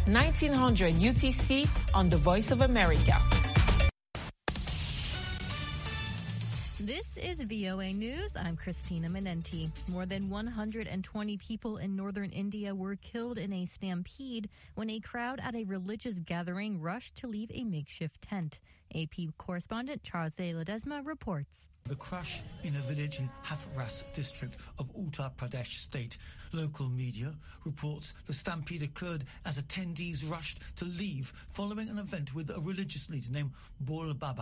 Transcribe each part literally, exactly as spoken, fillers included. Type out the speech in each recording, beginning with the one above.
nineteen hundred U T C on the Voice of America. This is V O A News. I'm Christina Menenti. More than one hundred twenty people in northern India were killed in a stampede when a crowd at a religious gathering rushed to leave a makeshift tent. A P correspondent Charles De Ledesma reports. The crash in a village in Hathras district of Uttar Pradesh state. Local media reports the stampede occurred as attendees rushed to leave following an event with a religious leader named Bol Baba.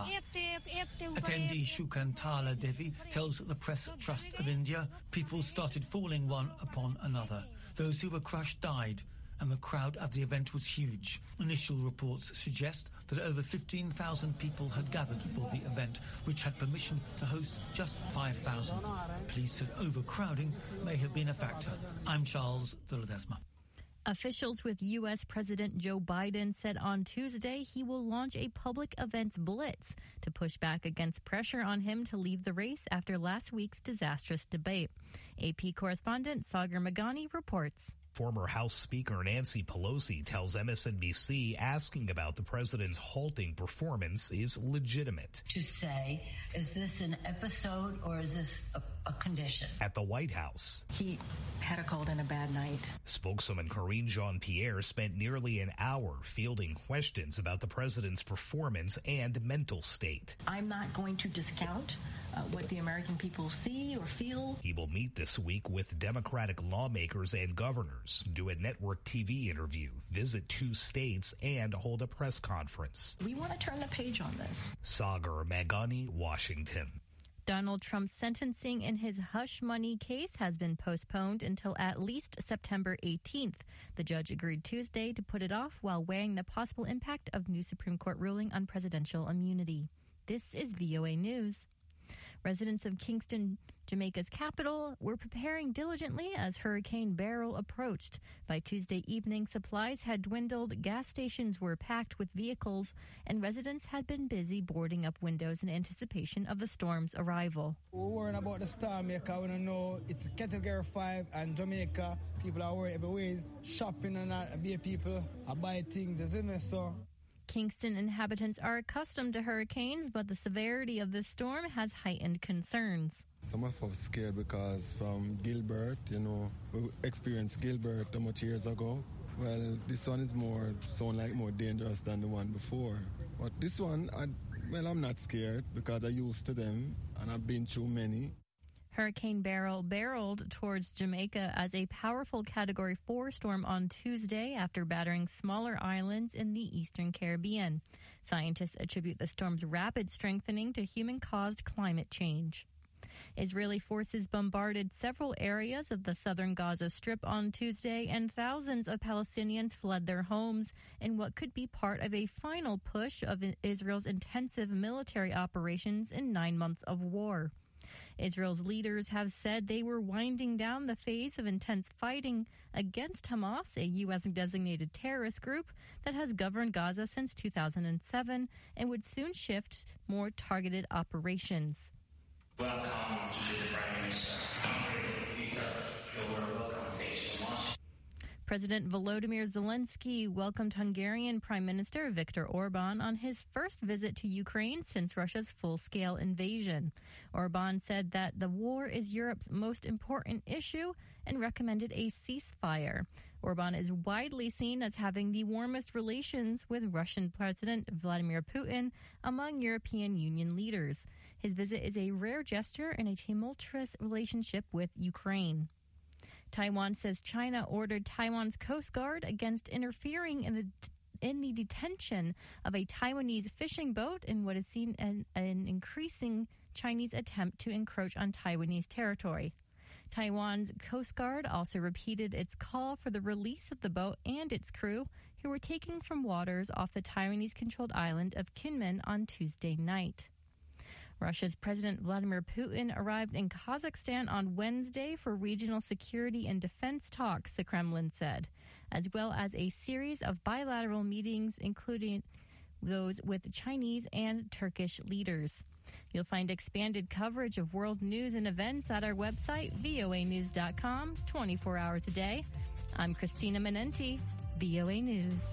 Attendee Shukantala Devi tells the Press Trust of India people started falling one upon another. Those who were crushed died, and the crowd at the event was huge. Initial reports suggest that over fifteen thousand people had gathered for the event, which had permission to host just five thousand. Police said overcrowding may have been a factor. I'm Charles De Ledesma. Officials with U S. President Joe Biden said on Tuesday he will launch a public events blitz to push back against pressure on him to leave the race after last week's disastrous debate. A P correspondent Sagar Meghani reports. Former House Speaker Nancy Pelosi tells M S N B C asking about the president's halting performance is legitimate. To say, is this an episode or is this a, a condition? At the White House, he had a cold and a bad night. Spokeswoman Karine Jean-Pierre spent nearly an hour fielding questions about the president's performance and mental state. I'm not going to discount uh, what the American people see or feel. He will meet this week with Democratic lawmakers and governors, do a network T V interview, visit two states, and hold a press conference. We want to turn the page on this. Sagar Meghani, Washington. Donald Trump's sentencing in his hush money case has been postponed until at least September eighteenth. The judge agreed Tuesday to put it off while weighing the possible impact of new Supreme Court ruling on presidential immunity. This is V O A News. Residents of Kingston, Jamaica's capital, were preparing diligently as Hurricane Beryl approached. By Tuesday evening, supplies had dwindled, gas stations were packed with vehicles, and residents had been busy boarding up windows in anticipation of the storm's arrival. We're worrying about the storm here because we don't know it's Category five and Jamaica. People are worried about ways shopping and not be people are buy things, isn't it? So Kingston inhabitants are accustomed to hurricanes, but the severity of this storm has heightened concerns. Some of us scared because from Gilbert, you know, we experienced Gilbert how much years ago. Well, this one is more, sound like more dangerous than the one before. But this one, I, well, I'm not scared because I'm used to them and I've been through many. Hurricane Beryl barreled towards Jamaica as a powerful Category four storm on Tuesday after battering smaller islands in the eastern Caribbean. Scientists attribute the storm's rapid strengthening to human-caused climate change. Israeli forces bombarded several areas of the southern Gaza Strip on Tuesday, and thousands of Palestinians fled their homes in what could be part of a final push of Israel's intensive military operations in nine months of war. Israel's leaders have said they were winding down the phase of intense fighting against Hamas, a U S-designated terrorist group that has governed Gaza since two thousand seven and would soon shift more targeted operations. Welcome to the Prime Minister. Peter, you're welcome. Thanks so much. President Volodymyr Zelensky welcomed Hungarian Prime Minister Viktor Orban on his first visit to Ukraine since Russia's full-scale invasion. Orban said that the war is Europe's most important issue and recommended a ceasefire. Orban is widely seen as having the warmest relations with Russian President Vladimir Putin among European Union leaders. His visit is a rare gesture in a tumultuous relationship with Ukraine. Taiwan says China ordered Taiwan's Coast Guard against interfering in the in the detention of a Taiwanese fishing boat in what is seen as an increasing Chinese attempt to encroach on Taiwanese territory. Taiwan's Coast Guard also repeated its call for the release of the boat and its crew, who were taken from waters off the Taiwanese-controlled island of Kinmen on Tuesday night. Russia's President Vladimir Putin arrived in Kazakhstan on Wednesday for regional security and defense talks, the Kremlin said, as well as a series of bilateral meetings, including those with Chinese and Turkish leaders. You'll find expanded coverage of world news and events at our website, voa news dot com, twenty-four hours a day. I'm Christina Menenti. V O A News.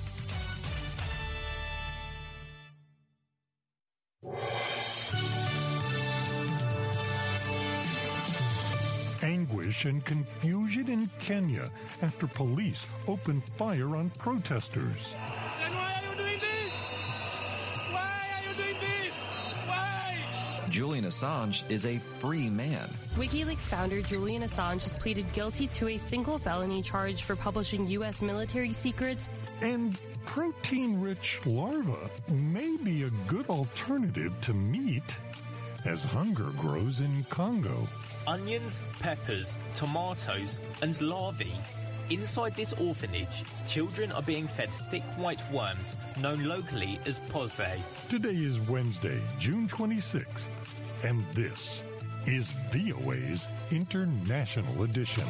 Anguish and confusion in Kenya after police opened fire on protesters. Then why are you doing this? Why are you doing this? Why? Julian Assange is a free man. WikiLeaks founder Julian Assange has pleaded guilty to a single felony charge for publishing U S military secrets. And protein-rich larvae may be a good alternative to meat as hunger grows in Congo. Onions, peppers, tomatoes, and larvae. Inside this orphanage, children are being fed thick white worms, known locally as pose. Today is Wednesday, June twenty-sixth, and this is V O A's International Edition.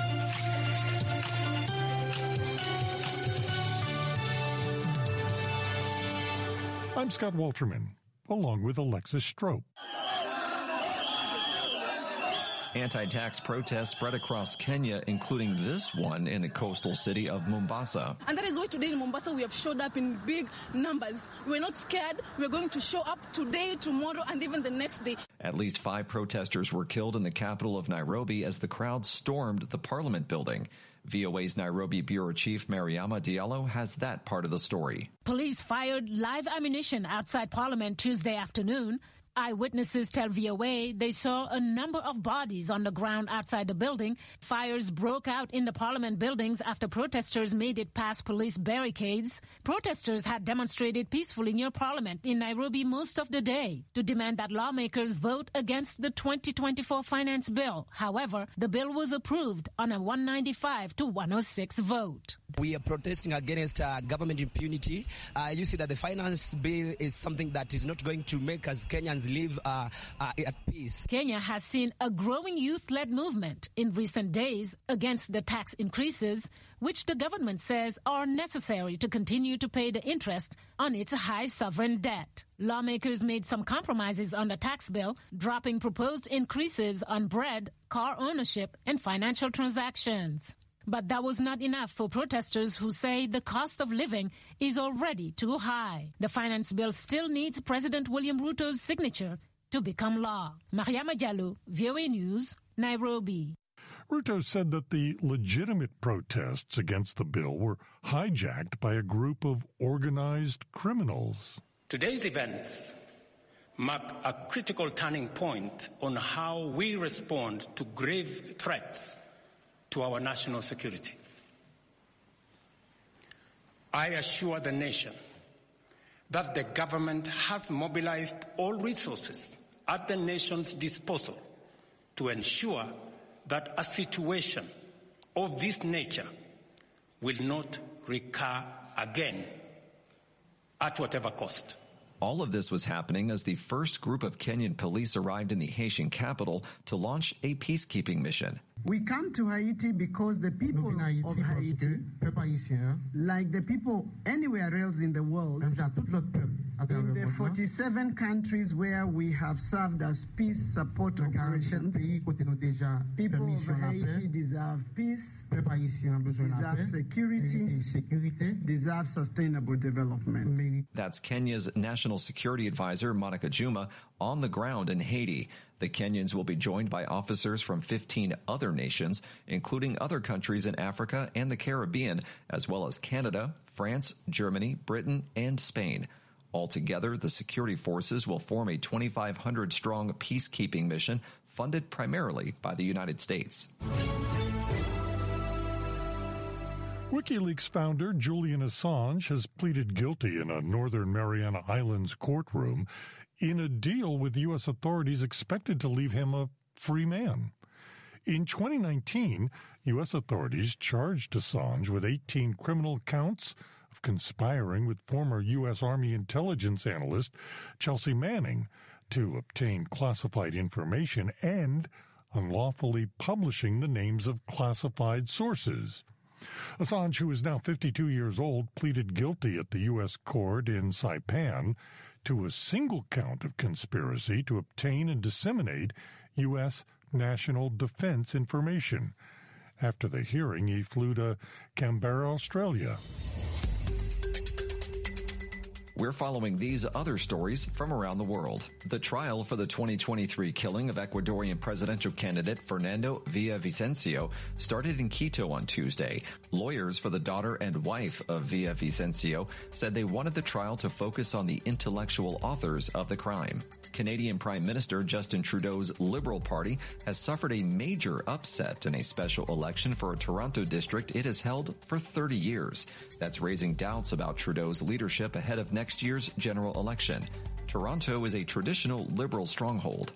I'm Scott Walterman, along with Alexis Strope. Anti-tax protests spread across Kenya, including this one in the coastal city of Mombasa. And that is why today in Mombasa we have showed up in big numbers. We're not scared. We're going to show up today, tomorrow, and even the next day. At least five protesters were killed in the capital of Nairobi as the crowd stormed the Parliament building. V O A's Nairobi Bureau Chief Mariama Diallo has that part of the story. Police fired live ammunition outside Parliament Tuesday afternoon. Eyewitnesses tell V O A they saw a number of bodies on the ground outside the building. Fires broke out in the Parliament buildings after protesters made it past police barricades. Protesters had demonstrated peacefully near Parliament in Nairobi most of the day to demand that lawmakers vote against the twenty twenty-four finance bill. However, the bill was approved on a one ninety-five to one oh six vote. We are protesting against uh, government impunity. Uh, you see that the finance bill is something that is not going to make us Kenyans live uh, uh, at peace. Kenya has seen a growing youth-led movement in recent days against the tax increases, which the government says are necessary to continue to pay the interest on its high sovereign debt. Lawmakers made some compromises on the tax bill, dropping proposed increases on bread, car ownership, and financial transactions. But that was not enough for protesters who say the cost of living is already too high. The finance bill still needs President William Ruto's signature to become law. Mariama Diallo, V O A News, Nairobi. Ruto said that the legitimate protests against the bill were hijacked by a group of organized criminals. Today's events mark a critical turning point on how we respond to grave threats to our national security. I assure the nation that the government has mobilized all resources at the nation's disposal to ensure that a situation of this nature will not recur again at whatever cost. All of this was happening as the first group of Kenyan police arrived in the Haitian capital to launch a peacekeeping mission. We come to Haiti because the people of Haiti, like the people anywhere else in the world, in the forty-seven countries where we have served as peace support operations, people of Haiti deserve peace, deserve security, deserve sustainable development. That's Kenya's National Security Advisor, Monica Juma, on the ground in Haiti. The Kenyans will be joined by officers from fifteen other nations, including other countries in Africa and the Caribbean, as well as Canada, France, Germany, Britain, and Spain. Altogether, the security forces will form a twenty-five hundred strong peacekeeping mission funded primarily by the United States. WikiLeaks founder Julian Assange has pleaded guilty in a Northern Mariana Islands courtroom in a deal with U S authorities expected to leave him a free man. In twenty nineteen, U S authorities charged Assange with eighteen criminal counts of conspiring with former U S Army intelligence analyst Chelsea Manning to obtain classified information and unlawfully publishing the names of classified sources. Assange, who is now fifty-two years old, pleaded guilty at the U S court in Saipan to a single count of conspiracy to obtain and disseminate U S national defense information. After the hearing, he flew to Canberra, Australia. We're following these other stories from around the world. The trial for the twenty twenty-three killing of Ecuadorian presidential candidate Fernando Villavicencio started in Quito on Tuesday. Lawyers for the daughter and wife of Villavicencio said they wanted the trial to focus on the intellectual authors of the crime. Canadian Prime Minister Justin Trudeau's Liberal Party has suffered a major upset in a special election for a Toronto district it has held for thirty years. That's raising doubts about Trudeau's leadership ahead of next year's general election. Toronto is a traditional Liberal stronghold.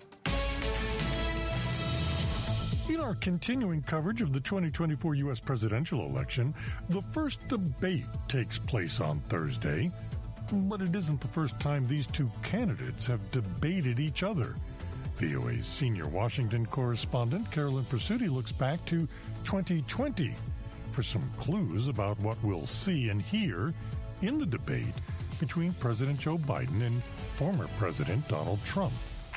In our continuing coverage of the twenty twenty-four U S presidential election, the first debate takes place on Thursday. But it isn't the first time these two candidates have debated each other. V O A's senior Washington correspondent Carolyn Presutti looks back to twenty twenty for some clues about what we'll see and hear in the debate between President Joe Biden and former President Donald Trump.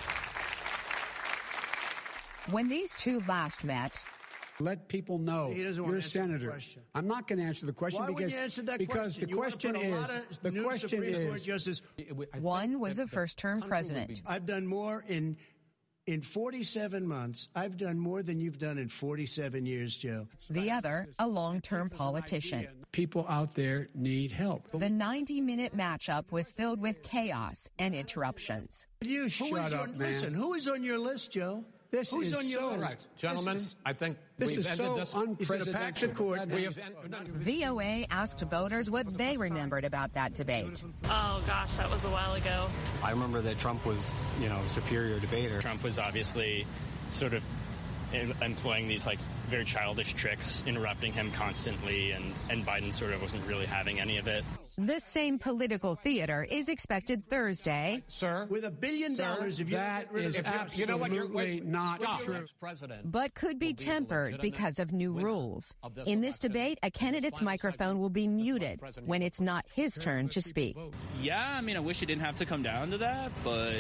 When these two last met, let people know you're a senator. I'm not going to answer the question. Why because would you answer that because question? the question is the question is justice. One was a first-term president. I've done more in in forty-seven months. I've done more than you've done in forty-seven years, Joe. The other, a long-term politician. People out there need help. The ninety-minute matchup was filled with chaos and interruptions. You Who shut is up, on- man. Listen, who is on your list, Joe? This Who's is on your so list? right. Gentlemen, This is- I think this we've is ended so this. He's gonna pack the unprecedented. court. We have- V O A asked voters what they remembered about that debate. Oh, gosh, that was a while ago. I remember that Trump was, you know, a superior debater. Trump was obviously sort of em- employing these, like, very childish tricks, interrupting him constantly, and, and Biden sort of wasn't really having any of it. This same political theater is expected Thursday. Sir, with a billion Sir, dollars, if you that get rid of is the absolutely you know what, you're, wait, not stop. true. President. But could be tempered because of new rules. In this debate, a candidate's microphone will be muted when it's not his turn to speak. Yeah, I mean, I wish it didn't have to come down to that, but,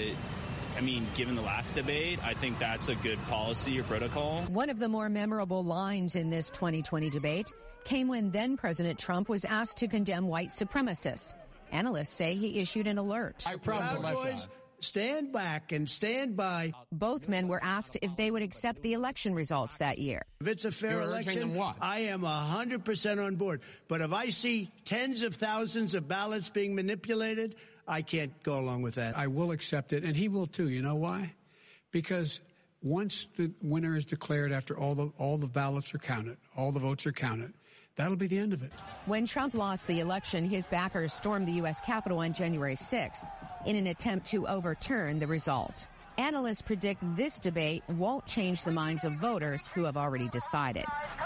I mean, given the last debate, I think that's a good policy or protocol. One of the more memorable lines in this twenty twenty debate came when then-President Trump was asked to condemn white supremacists. Analysts say he issued an alert. Proud Boys, stand back and stand by. Both men were asked if they would accept the election results that year. If it's a fair You're urging election, them what? I am one hundred percent on board. But if I see tens of thousands of ballots being manipulated, I can't go along with that. I will accept it, and he will too. You know why? Because once the winner is declared, after all the all the ballots are counted, all the votes are counted, that'll be the end of it. When Trump lost the election, his backers stormed the U S Capitol on January sixth in an attempt to overturn the result. Analysts predict this debate won't change the minds of voters who have already decided.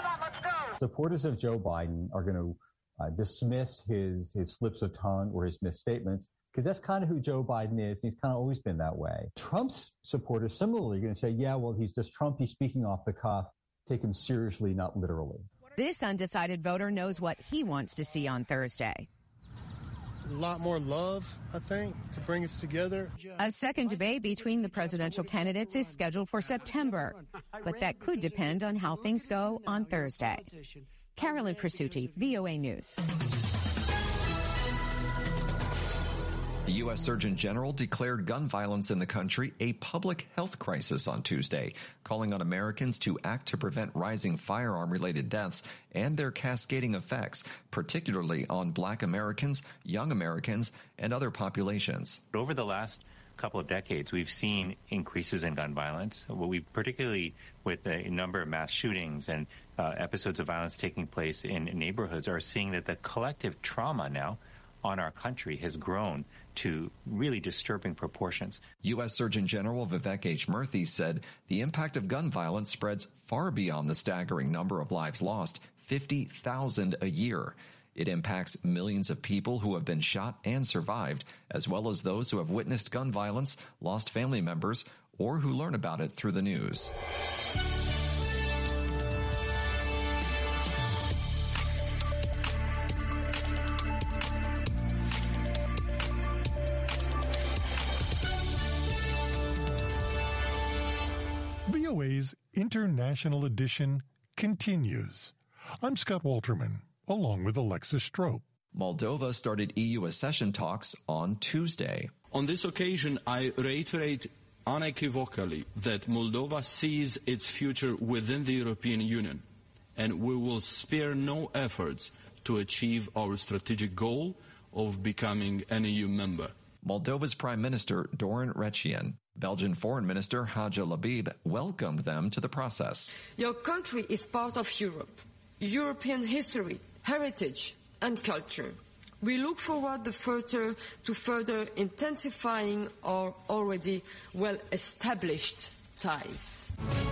Supporters of Joe Biden are going to uh, dismiss his, his slips of tongue or his misstatements, because that's kind of who Joe Biden is. He's kind of always been that way. Trump's supporters similarly are going to say, yeah, well, he's just Trump. He's speaking off the cuff. Take him seriously, not literally. This undecided voter knows what he wants to see on Thursday. A lot more love, I think, to bring us together. A second debate between the presidential candidates is scheduled for September, but that could depend on how things go on Thursday. Carolyn Presutti, V O A News. The U S Surgeon General declared gun violence in the country a public health crisis on Tuesday, calling on Americans to act to prevent rising firearm-related deaths and their cascading effects, particularly on Black Americans, young Americans, and other populations. Over the last couple of decades, we've seen increases in gun violence, well, we particularly with a number of mass shootings and uh, episodes of violence taking place in neighborhoods, are seeing that the collective trauma now on our country has grown to really disturbing proportions. U S Surgeon General Vivek H. Murthy said the impact of gun violence spreads far beyond the staggering number of lives lost, fifty thousand a year. It impacts millions of people who have been shot and survived, as well as those who have witnessed gun violence, lost family members, or who learn about it through the news. V O A's International Edition continues. I'm Scott Walterman, along with Alexis Strope. Moldova started E U accession talks on Tuesday. On this occasion, I reiterate unequivocally that Moldova sees its future within the European Union, and we will spare no efforts to achieve our strategic goal of becoming an E U member. Moldova's Prime Minister Dorin Recian, Belgian Foreign Minister Haja Labib welcomed them to the process. Your country is part of Europe, European history, heritage and culture. We look forward to further, to further intensifying our already well-established ties.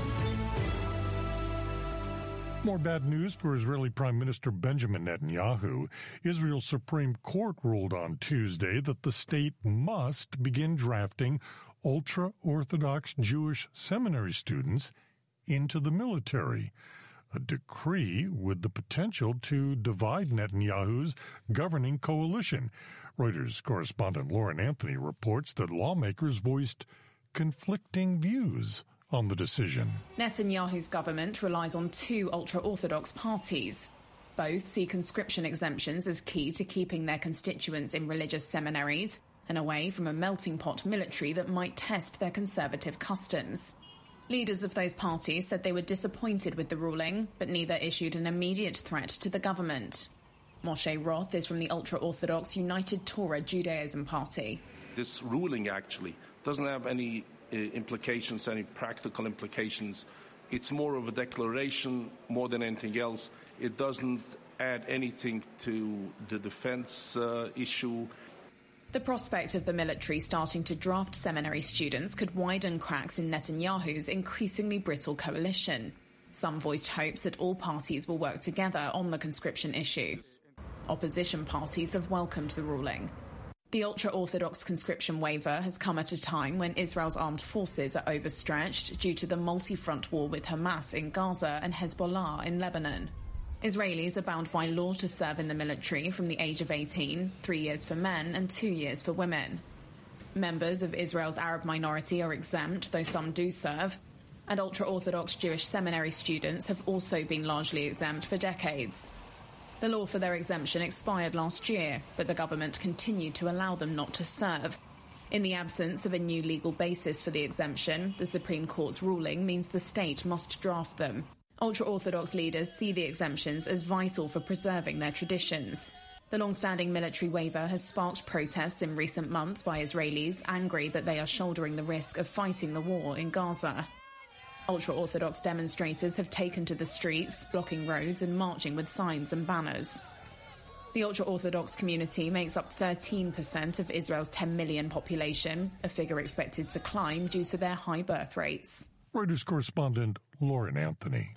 More bad news for Israeli Prime Minister Benjamin Netanyahu. Israel's Supreme Court ruled on Tuesday that the state must begin drafting ultra-Orthodox Jewish seminary students into the military, a decree with the potential to divide Netanyahu's governing coalition. Reuters correspondent Lauren Anthony reports that lawmakers voiced conflicting views on the decision. Netanyahu's government relies on two ultra-Orthodox parties. Both see conscription exemptions as key to keeping their constituents in religious seminaries and away from a melting pot military that might test their conservative customs. Leaders of those parties said they were disappointed with the ruling, but neither issued an immediate threat to the government. Moshe Roth is from the ultra-Orthodox United Torah Judaism Party. This ruling actually doesn't have any uh, implications, any practical implications. It's more of a declaration more than anything else. It doesn't add anything to the defense uh, issue. The prospect of the military starting to draft seminary students could widen cracks in Netanyahu's increasingly brittle coalition. Some voiced hopes that all parties will work together on the conscription issue. Opposition parties have welcomed the ruling. The ultra-Orthodox conscription waiver has come at a time when Israel's armed forces are overstretched due to the multi-front war with Hamas in Gaza and Hezbollah in Lebanon. Israelis are bound by law to serve in the military from the age of eighteen, three years for men and two years for women. Members of Israel's Arab minority are exempt, though some do serve, and ultra-Orthodox Jewish seminary students have also been largely exempt for decades. The law for their exemption expired last year, but the government continued to allow them not to serve. In the absence of a new legal basis for the exemption, the Supreme Court's ruling means the state must draft them. Ultra-Orthodox leaders see the exemptions as vital for preserving their traditions. The long-standing military waiver has sparked protests in recent months by Israelis angry that they are shouldering the risk of fighting the war in Gaza. Ultra-Orthodox demonstrators have taken to the streets, blocking roads and marching with signs and banners. The ultra-Orthodox community makes up thirteen percent of Israel's ten million population, a figure expected to climb due to their high birth rates. Reuters correspondent Lauren Anthony.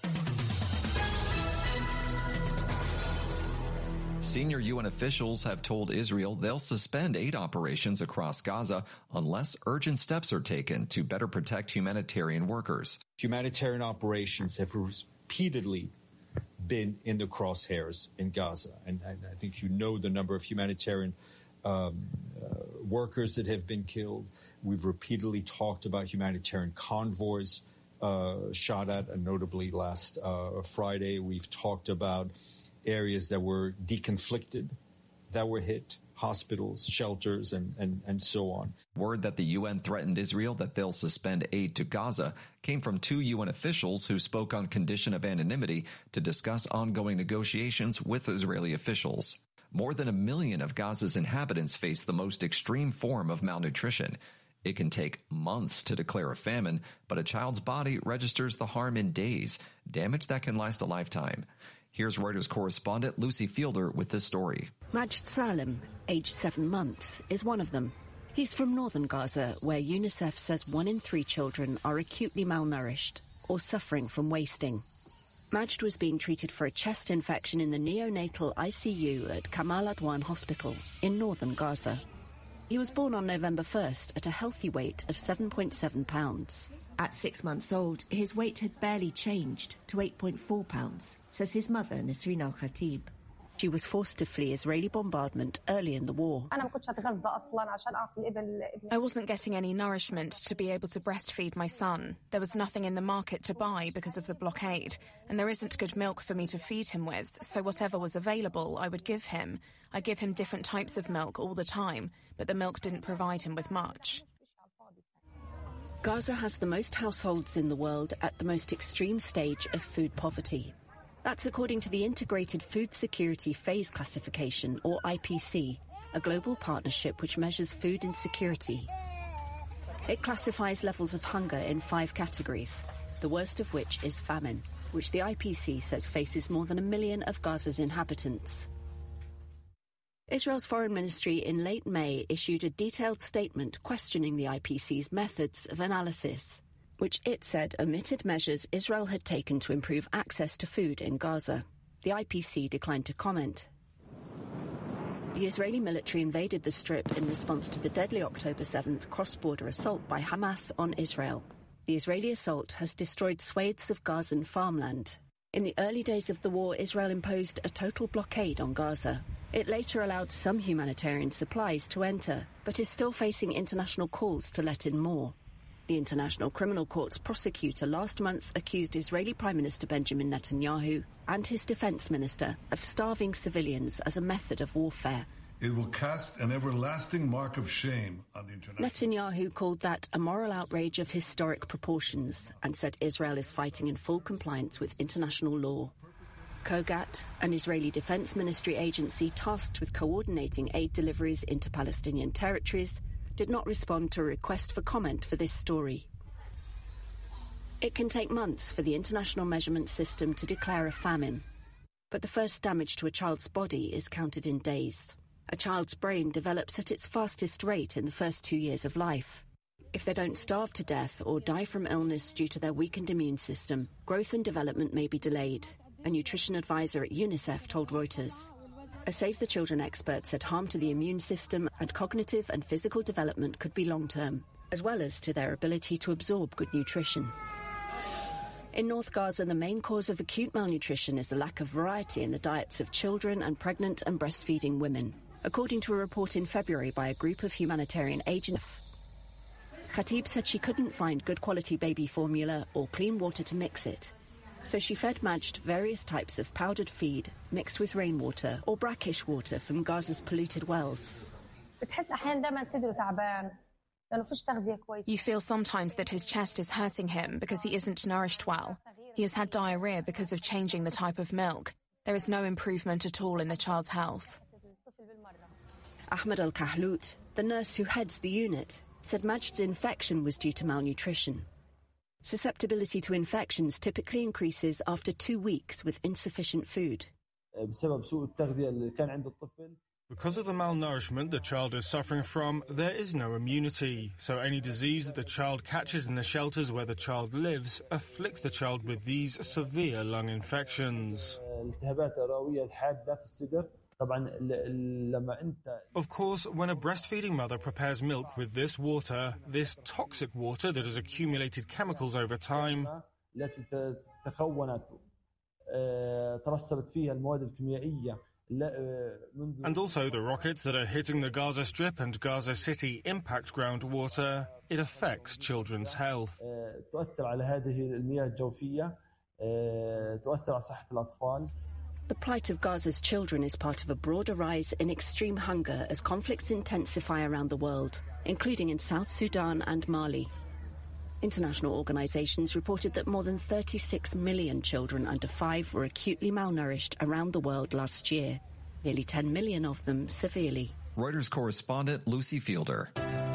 Senior U N officials have told Israel they'll suspend aid operations across Gaza unless urgent steps are taken to better protect humanitarian workers. Humanitarian operations have repeatedly been in the crosshairs in Gaza. And, and I think you know the number of humanitarian um, uh, workers that have been killed. We've repeatedly talked about humanitarian convoys uh, shot at, and notably last uh, Friday, we've talked about areas that were deconflicted, that were hit, hospitals, shelters, and, and, and so on. Word that the U N threatened Israel that they'll suspend aid to Gaza came from two U N officials who spoke on condition of anonymity to discuss ongoing negotiations with Israeli officials. More than a million of Gaza's inhabitants face the most extreme form of malnutrition. It can take months to declare a famine, but a child's body registers the harm in days, damage that can last a lifetime. Here's Reuters correspondent Lucy Fielder with this story. Majd Salem, aged seven months, is one of them. He's from northern Gaza, where UNICEF says one in three children are acutely malnourished or suffering from wasting. Majd was being treated for a chest infection in the neonatal I C U at Kamal Adwan Hospital in northern Gaza. He was born on November first at a healthy weight of seven point seven pounds. At six months old, his weight had barely changed to eight point four pounds, says his mother, Nasreen Al-Khatib. She was forced to flee Israeli bombardment early in the war. I wasn't getting any nourishment to be able to breastfeed my son. There was nothing in the market to buy because of the blockade, and there isn't good milk for me to feed him with, so whatever was available I would give him. I give him different types of milk all the time, but the milk didn't provide him with much. Gaza has the most households in the world at the most extreme stage of food poverty. That's according to the Integrated Food Security Phase Classification, or I P C, a global partnership which measures food insecurity. It classifies levels of hunger in five categories, the worst of which is famine, which the I P C says faces more than a million of Gaza's inhabitants. Israel's foreign ministry in late May issued a detailed statement questioning the I P C's methods of analysis, which it said omitted measures Israel had taken to improve access to food in Gaza. The I P C declined to comment. The Israeli military invaded the Strip in response to the deadly October seventh cross-border assault by Hamas on Israel. The Israeli assault has destroyed swathes of Gazan farmland. In the early days of the war, Israel imposed a total blockade on Gaza. It later allowed some humanitarian supplies to enter, but is still facing international calls to let in more. The International Criminal Court's prosecutor last month accused Israeli Prime Minister Benjamin Netanyahu and his defense minister of starving civilians as a method of warfare. It will cast an everlasting mark of shame on the international... Netanyahu called that a moral outrage of historic proportions and said Israel is fighting in full compliance with international law. Kogat, an Israeli Defense Ministry agency tasked with coordinating aid deliveries into Palestinian territories, did not respond to a request for comment for this story. It can take months for the international measurement system to declare a famine, but the first damage to a child's body is counted in days. A child's brain develops at its fastest rate in the first two years of life. If they don't starve to death or die from illness due to their weakened immune system, growth and development may be delayed, a nutrition advisor at UNICEF told Reuters. A Save the Children expert said harm to the immune system and cognitive and physical development could be long-term, as well as to their ability to absorb good nutrition. In North Gaza, the main cause of acute malnutrition is the lack of variety in the diets of children and pregnant and breastfeeding women, according to a report in February by a group of humanitarian agents. Khatib said she couldn't find good quality baby formula or clean water to mix it. So she fed Majd various types of powdered feed mixed with rainwater or brackish water from Gaza's polluted wells. You feel sometimes that his chest is hurting him because he isn't nourished well. He has had diarrhea because of changing the type of milk. There is no improvement at all in the child's health. Ahmed Al-Kahlout, the nurse who heads the unit, said Majd's infection was due to malnutrition. Susceptibility to infections typically increases after two weeks with insufficient food. Because of the malnourishment the child is suffering from, there is no immunity. So any disease that the child catches in the shelters where the child lives afflicts the child with these severe lung infections. Of course, when a breastfeeding mother prepares milk with this water, this toxic water that has accumulated chemicals over time, and also the rockets that are hitting the Gaza Strip and Gaza City impact groundwater, it affects children's health. The plight of Gaza's children is part of a broader rise in extreme hunger as conflicts intensify around the world, including in South Sudan and Mali. International organizations reported that more than thirty-six million children under five were acutely malnourished around the world last year, nearly ten million of them severely. Reuters correspondent Lucy Fielder.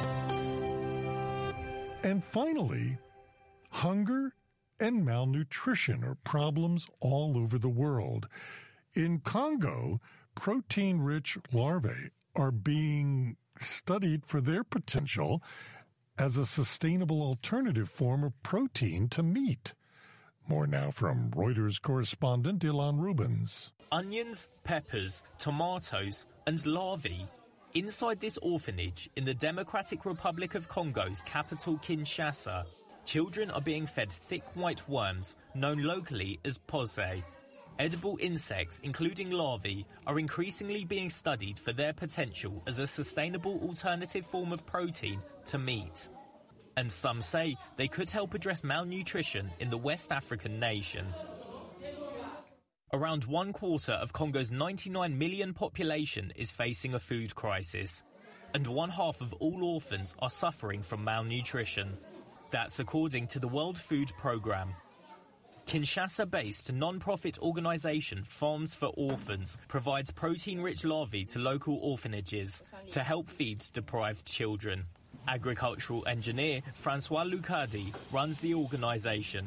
And finally, hunger and malnutrition are problems all over the world. In Congo, protein-rich larvae are being studied for their potential as a sustainable alternative form of protein to meat. More now from Reuters correspondent Ilan Rubens. Onions, peppers, tomatoes, and larvae. Inside this orphanage in the Democratic Republic of Congo's capital Kinshasa, children are being fed thick white worms known locally as pose. Edible insects, including larvae, are increasingly being studied for their potential as a sustainable alternative form of protein to meat. And some say they could help address malnutrition in the West African nation. Around one quarter of Congo's ninety-nine million population is facing a food crisis, and one half of all orphans are suffering from malnutrition. That's according to the World Food Programme. Kinshasa-based non-profit organisation Farms for Orphans provides protein-rich larvae to local orphanages to help feed deprived children. Agricultural engineer Francois Lucadi runs the organisation.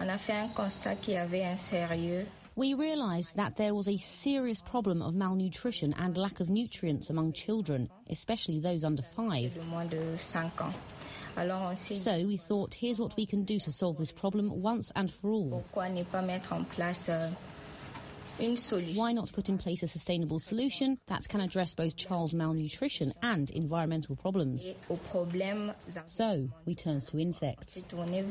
We realised that there was a serious problem of malnutrition and lack of nutrients among children, especially those under five. So we thought, here's what we can do to solve this problem once and for all. Why not put in place a sustainable solution that can address both child malnutrition and environmental problems? So we turned to insects.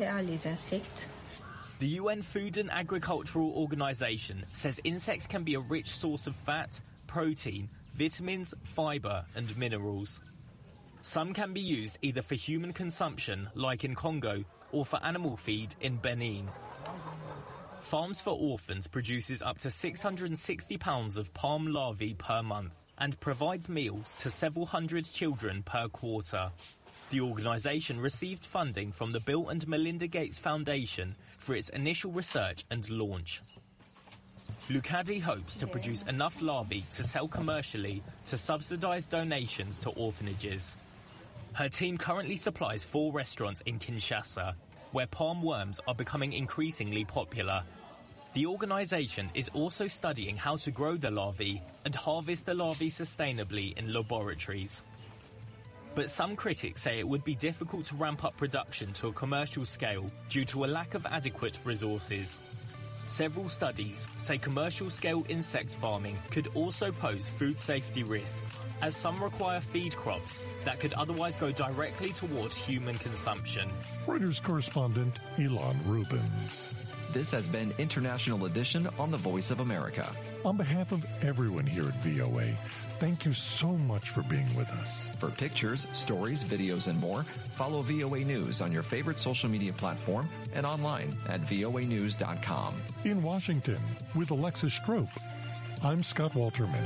The U N Food and Agricultural Organization says insects can be a rich source of fat, protein, vitamins, fibre and minerals. Some can be used either for human consumption, like in Congo, or for animal feed in Benin. Farms for Orphans produces up to six hundred sixty pounds of palm larvae per month and provides meals to several hundred children per quarter. The organisation received funding from the Bill and Melinda Gates Foundation for its initial research and launch. Lucadi hopes to produce enough larvae to sell commercially to subsidise donations to orphanages. Her team currently supplies four restaurants in Kinshasa, where palm worms are becoming increasingly popular. The organisation is also studying how to grow the larvae and harvest the larvae sustainably in laboratories. But some critics say it would be difficult to ramp up production to a commercial scale due to a lack of adequate resources. Several studies say commercial-scale insect farming could also pose food safety risks, as some require feed crops that could otherwise go directly towards human consumption. Reuters correspondent Elon Rubens. This has been International Edition on the Voice of America. On behalf of everyone here at V O A, thank you so much for being with us. For pictures, stories, videos, and more, follow V O A News on your favorite social media platform and online at V O A news dot com. In Washington, with Alexis Strope, I'm Scott Walterman.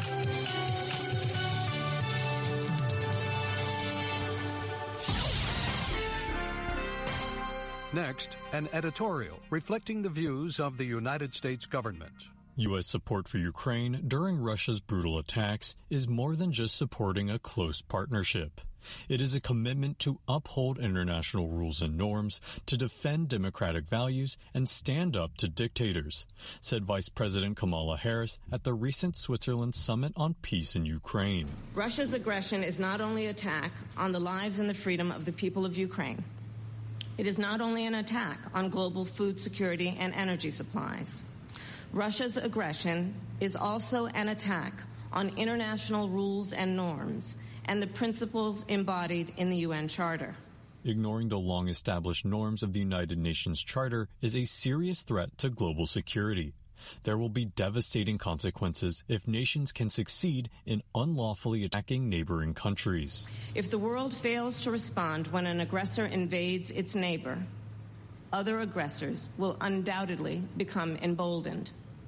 Next, an editorial reflecting the views of the United States government. U S support for Ukraine during Russia's brutal attacks is more than just supporting a close partnership. It is a commitment to uphold international rules and norms, to defend democratic values, and stand up to dictators, said Vice President Kamala Harris at the recent Switzerland Summit on Peace in Ukraine. Russia's aggression is not only an attack on the lives and the freedom of the people of Ukraine. It is not only an attack on global food security and energy supplies. Russia's aggression is also an attack on international rules and norms and the principles embodied in the U N Charter. Ignoring the long-established norms of the United Nations Charter is a serious threat to global security. There will be devastating consequences if nations can succeed in unlawfully attacking neighboring countries. If the world fails to respond when an aggressor invades its neighbor, other aggressors will undoubtedly become emboldened.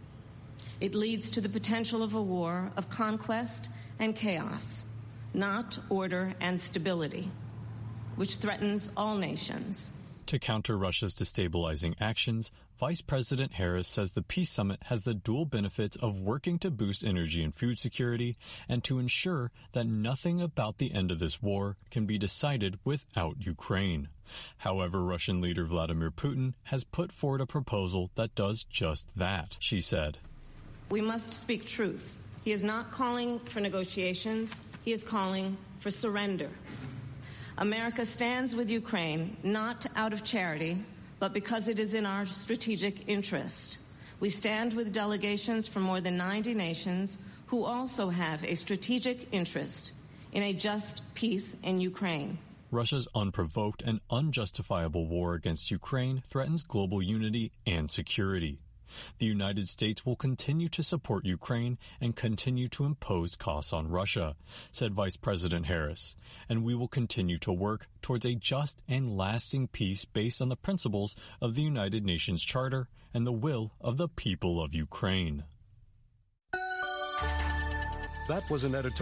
It leads to the potential of a war of conquest and chaos, not order and stability, which threatens all nations. To counter Russia's destabilizing actions, Vice President Harris says the Peace Summit has the dual benefits of working to boost energy and food security and to ensure that nothing about the end of this war can be decided without Ukraine. However, Russian leader Vladimir Putin has put forward a proposal that does just that, she said. We must speak truth. He is not calling for negotiations. He is calling for surrender. America stands with Ukraine not out of charity, but because it is in our strategic interest. We stand with delegations from more than ninety nations who also have a strategic interest in a just peace in Ukraine. Russia's unprovoked and unjustifiable war against Ukraine threatens global unity and security. The United States will continue to support Ukraine and continue to impose costs on Russia, said Vice President Harris, and we will continue to work towards a just and lasting peace based on the principles of the United Nations Charter and the will of the people of Ukraine. That was an editorial.